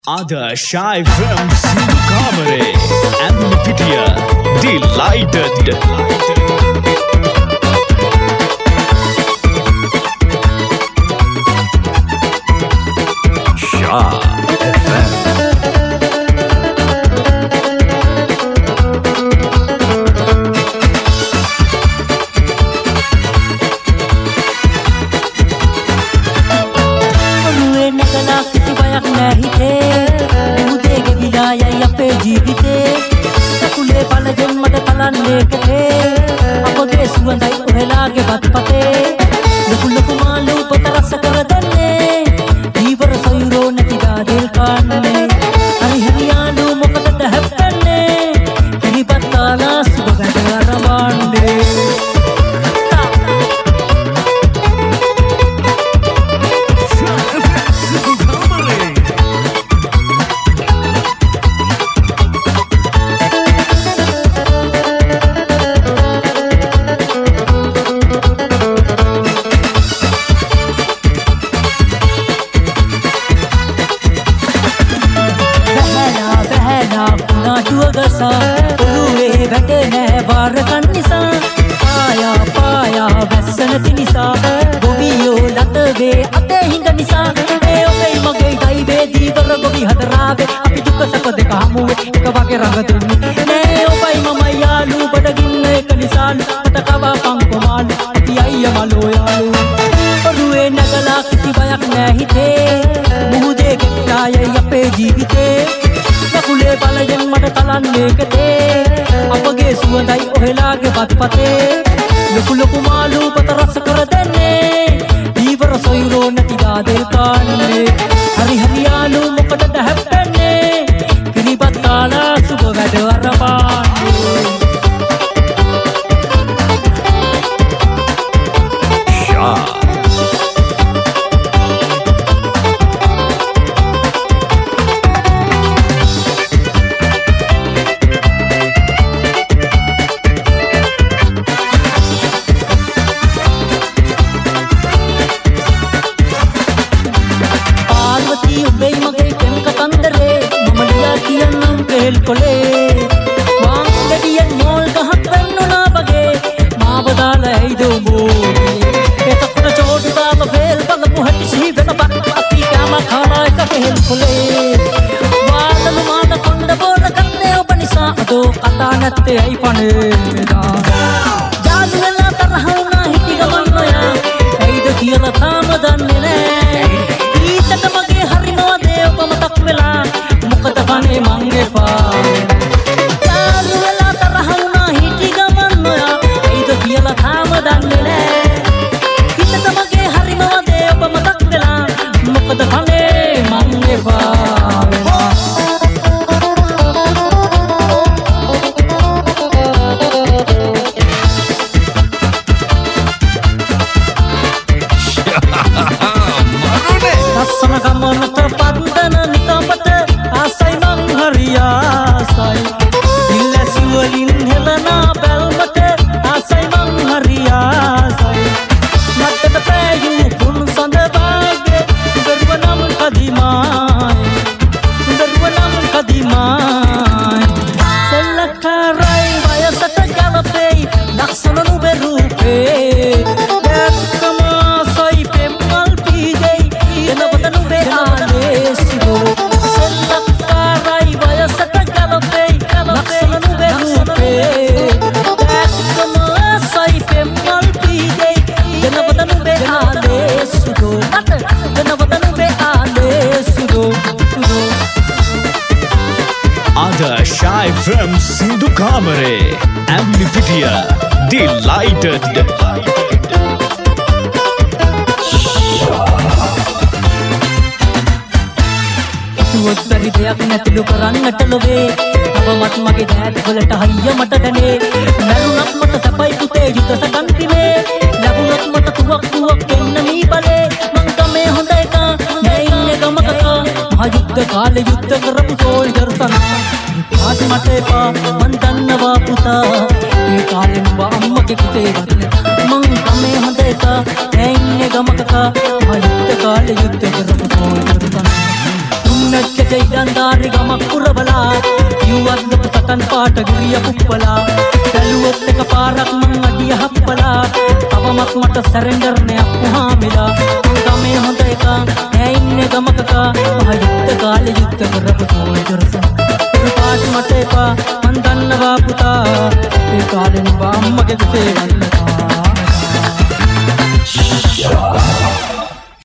Ada Shy from Sindhu Kamare and Pitia delighted. Ada Shy from Sindhu Kamare and Pitia delighted. උත්තර දෙයක් නැතිලු කරන්නට ලොවේ අවමත් මගේ දෑත් වලට හයිය මට දැනේ නරුණක් මට සපයි පුතේ යුත සටන් පිනේ ලැබුණත් මට තුවක් එන්න මී බලේ මං ගමේ හොඳ එක නෑ ඉන්නේ ගමක මහ යුද්ධ කාලේ යුද්ධ කරපු සෝල්ජර් සනා ආදි මට එපා මං දන්නවා පුතා ඒ කාලේ නුඹ අම්මගේ කුසේ වදින මං ගමේ හොඳ එක නෑ ඉන්නේ ගමක මහ යුද්ධ කාලේ යුද්ධ කරපු සෝල්ජර් සනා මන්නච්චට ඉඩන්දාරි ගමක් පුරවලා කිව්වත් ලොකු සටන් පාට ගිරිය පුප්පලා බැලුවොත් එක පාරක් මං අඩිය හප්පලා තවමත් මට සරෙන්ඩර් නයක් පුහාමිලා ගමේ හොඳ එක ඈ ඉන්නේ ගමකක මහ යුද්ධ කාලේ යුද්ධ කරපු සෝල්ජර්සා පාට මට එපා මං දන්නවා පුතා ඒ කාලේ නුඹ අම්මගේ දුසේ වන්නතා